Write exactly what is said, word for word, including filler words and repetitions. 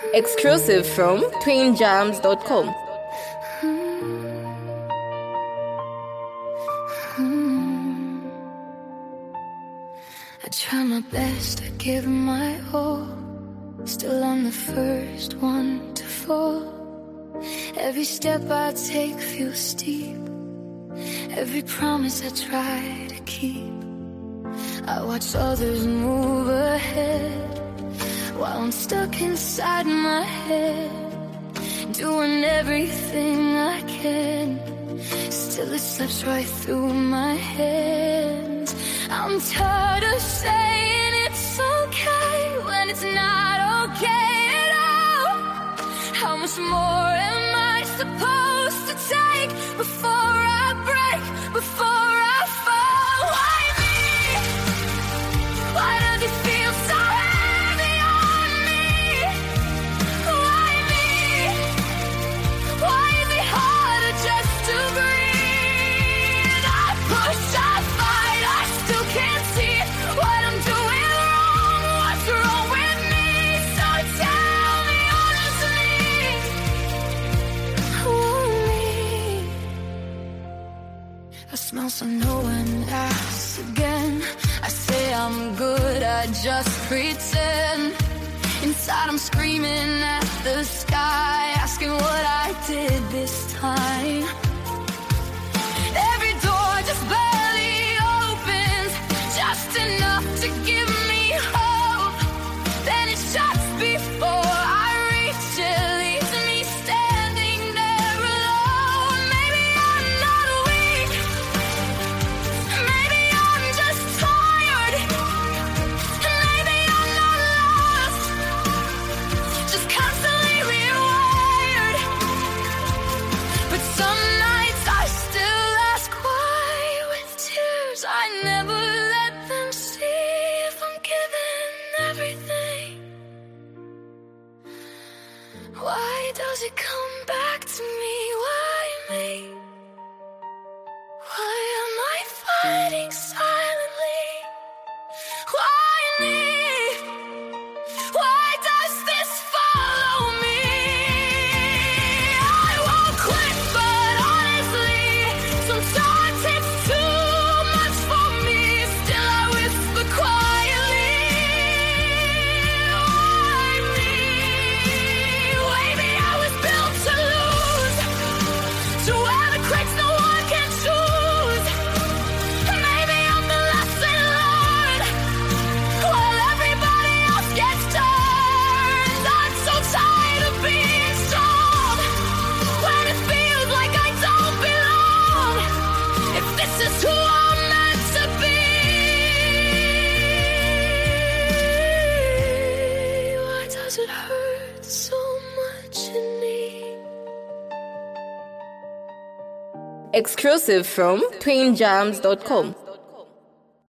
Exclusive from twin jams dot com. I try my best, I give my all. Still I'm the first one to fall. Every step I take feels steep. Every promise I try to keep. I watch others move ahead while I'm stuck inside my head, doing everything I can. Still it slips right through my hands. I'm tired of saying it's okay when it's not okay at all. How much more am I supposed to take before I break, before I fall? Why me? Why does it feel so heavy on me? Why me? Why is it harder just to breathe? I push, I fight, I still can't see what I'm doing wrong. What's wrong with me? So tell me honestly. Oh, me. I smell some no one asks again. I say I'm good, I just pretend. Inside I'm screaming at the sky, asking what I did this time. Every door just barely opens, just enough to give me hope. Then it shuts before I reach it, leaves me standing there alone. Maybe I'm not weak, maybe I'm just tired, maybe I'm not lost, just constantly rewired. But some nights I still ask why, with tears I never let them see if I'm giving everything. Why does it come back to me? Why me? Why am I fighting silently? Why me? Why does this follow me? I won't quit, but honestly, sometimes it's too much for me. Still I whisper quietly, why me? Maybe I was built to lose, to wear the cracks no one can choose. Maybe I'm the lesson learned while everybody else gets turned. I'm so tired of being strong when it feels like I don't belong. If this is who I'm meant to be, why does it hurt so much in me? Exclusive from twin jams dot com.